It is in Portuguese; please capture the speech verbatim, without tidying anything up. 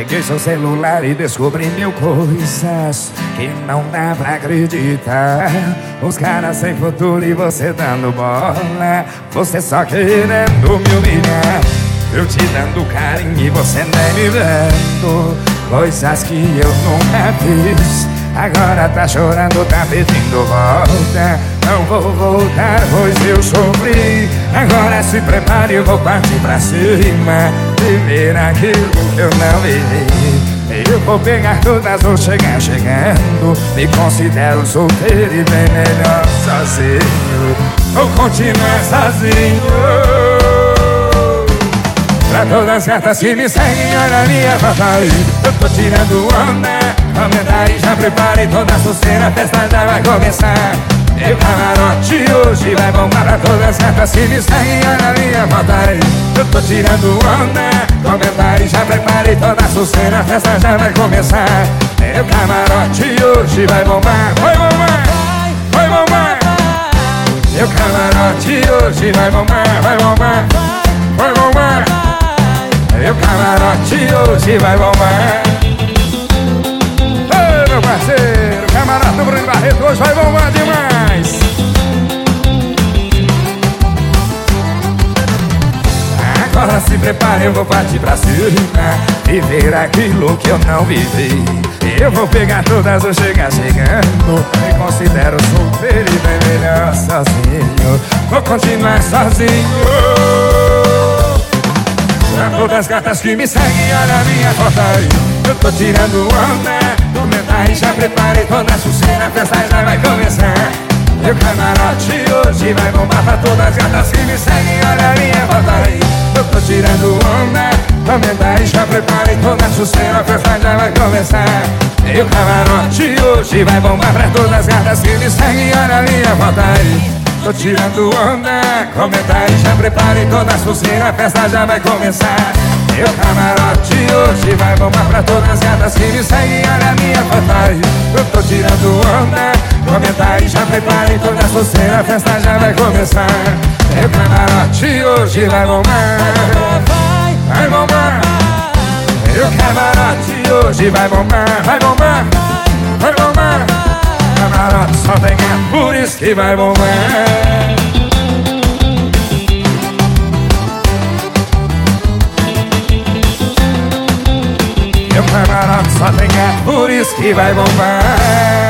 Peguei seu celular e descobri mil coisas que não dá pra acreditar. Os caras sem futuro e você dando bola, você só querendo me humilhar. Eu te dando carinho e você nem me vendo, coisas que eu nunca fiz. Agora tá chorando, tá pedindo volta. Não vou voltar, pois eu sofri. Agora se prepare, eu vou partir pra cima, viver aquilo que eu não vivi. Eu vou pegar todas, vou chegar chegando. Me considero solteiro e bem melhor sozinho. Vou continuar sozinho. Pra todas as gatas que me seguem, olha a minha foto aí. Eu tô tirando onda, comenta aí, já prepare toda a suceira, a festa já vai começar. Meu camarote hoje vai bombar. Pra todas as gatas que me seguem, olha a minha foto aí. Eu tô tirando onda, comenta aí, já prepare toda a suceira, a festa já vai começar. Meu camarote hoje vai bombar. Vai bombar, vai bombar. Meu camarote hoje vai bombar, vai bombar, vai bombar. Meu camarote hoje vai bombar. Ei, meu parceiro, camarote do Bruno Barreto hoje vai bombar demais. Agora se prepare, eu vou partir pra cima, viver aquilo que eu não vivi. Eu vou pegar todas, vou chegar chegando. Me considero solteiro e bem melhor sozinho. Vou continuar sozinho. Pra todas as gatas que me seguem, olha a minha foto aí. Eu tô tirando onda, comenta aí, já prepare toda a suceira, a festa já vai começar. Meu camarote hoje vai bombar. Pra todas as gatas que me seguem, olha a minha foto aí. Eu tô tirando onda, comenta aí, já prepare toda a suceira, a festa já vai começar. Meu camarote hoje vai bombar. Pra todas as gatas que me seguem, olha a minha foto aí. Tô tirando onda, comenta aí, já prepare toda a suceira, a festa já vai começar. Meu camarote hoje vai bombar. Pra todas as gatas que me seguem, olha a minha foto aí. Eu tô tirando onda, comenta aí, já prepare toda a suceira, a festa já vai começar. Meu camarote hoje vai bombar. Vai bombar. Meu camarote hoje vai bombar. Vai bombar, vai bombar. Camarote só tem gato, por isso que vai bombar. Meu camarote só tem gato, por isso que vai bombar.